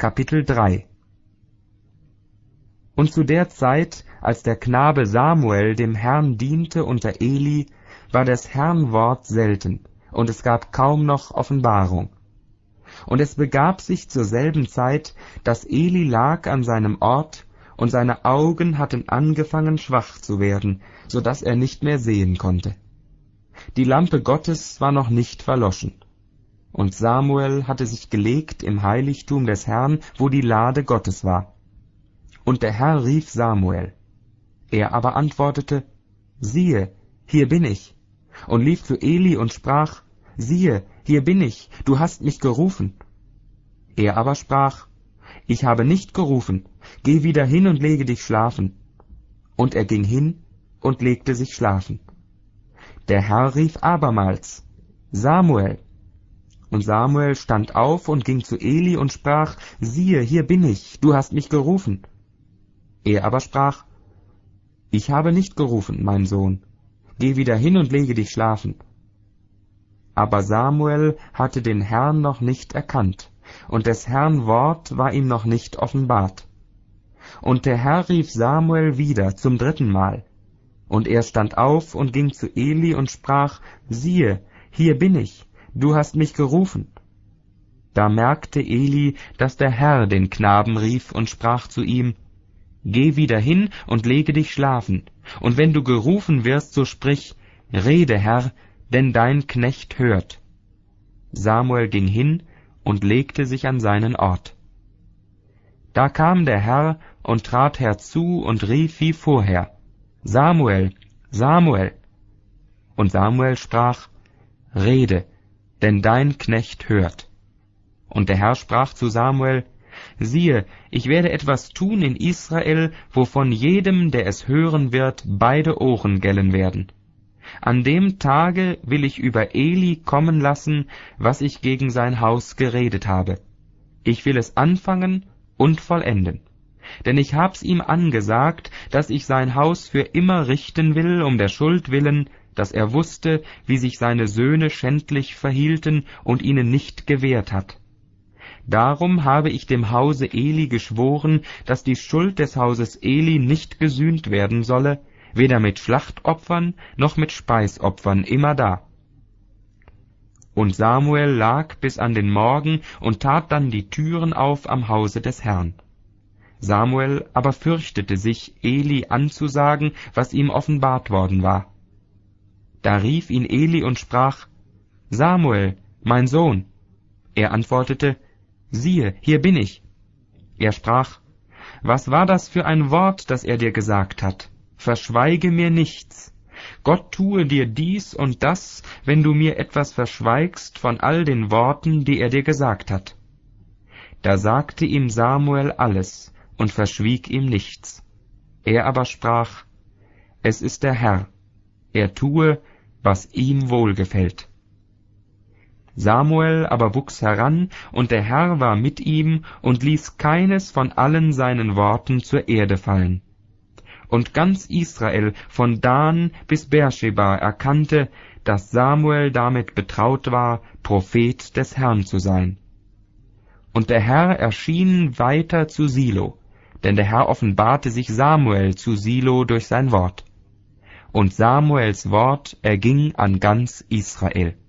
Kapitel 3. Und zu der Zeit, als der Knabe Samuel dem Herrn diente unter Eli, war des Herrn Wort selten, und es gab kaum noch Offenbarung. Und es begab sich zur selben Zeit, dass Eli lag an seinem Ort, und seine Augen hatten angefangen schwach zu werden, so daß er nicht mehr sehen konnte. Die Lampe Gottes war noch nicht verloschen. Und Samuel hatte sich gelegt im Heiligtum des Herrn, wo die Lade Gottes war. Und der Herr rief Samuel. Er aber antwortete, siehe, hier bin ich, und lief zu Eli und sprach, siehe, hier bin ich, du hast mich gerufen. Er aber sprach, ich habe nicht gerufen, geh wieder hin und lege dich schlafen. Und er ging hin und legte sich schlafen. Der Herr rief abermals, Samuel. Und Samuel stand auf und ging zu Eli und sprach, siehe, hier bin ich, du hast mich gerufen. Er aber sprach, ich habe nicht gerufen, mein Sohn, geh wieder hin und lege dich schlafen. Aber Samuel hatte den Herrn noch nicht erkannt, und des Herrn Wort war ihm noch nicht offenbart. Und der Herr rief Samuel wieder zum 3. Mal. Und er stand auf und ging zu Eli und sprach, siehe, hier bin ich, du hast mich gerufen. Da merkte Eli, dass der Herr den Knaben rief und sprach zu ihm, geh wieder hin und lege dich schlafen, und wenn du gerufen wirst, so sprich, rede, Herr, denn dein Knecht hört. Samuel ging hin und legte sich an seinen Ort. Da kam der Herr und trat herzu und rief wie vorher, Samuel, Samuel. Und Samuel sprach, rede, denn dein Knecht hört. Und der Herr sprach zu Samuel, siehe, ich werde etwas tun in Israel, wovon jedem, der es hören wird, beide Ohren gellen werden. An dem Tage will ich über Eli kommen lassen, was ich gegen sein Haus geredet habe. Ich will es anfangen und vollenden. Denn ich hab's ihm angesagt, dass ich sein Haus für immer richten will, um der Schuld willen, dass er wusste, wie sich seine Söhne schändlich verhielten und ihnen nicht gewehrt hat. Darum habe ich dem Hause Eli geschworen, dass die Schuld des Hauses Eli nicht gesühnt werden solle, weder mit Schlachtopfern noch mit Speisopfern immerdar. Und Samuel lag bis an den Morgen und tat dann die Türen auf am Hause des Herrn. Samuel aber fürchtete sich, Eli anzusagen, was ihm offenbart worden war. Da rief ihn Eli und sprach, Samuel, mein Sohn. Er antwortete, siehe, hier bin ich. Er sprach, was war das für ein Wort, das er dir gesagt hat? Verschweige mir nichts. Gott tue dir dies und das, wenn du mir etwas verschweigst von all den Worten, die er dir gesagt hat. Da sagte ihm Samuel alles und verschwieg ihm nichts. Er aber sprach, es ist der Herr, er tue, was ihm wohlgefällt. Samuel aber wuchs heran, und der Herr war mit ihm und ließ keines von allen seinen Worten zur Erde fallen. Und ganz Israel von Dan bis Beersheba erkannte, dass Samuel damit betraut war, Prophet des Herrn zu sein. Und der Herr erschien weiter zu Silo, denn der Herr offenbarte sich Samuel zu Silo durch sein Wort. Und Samuels Wort erging an ganz Israel.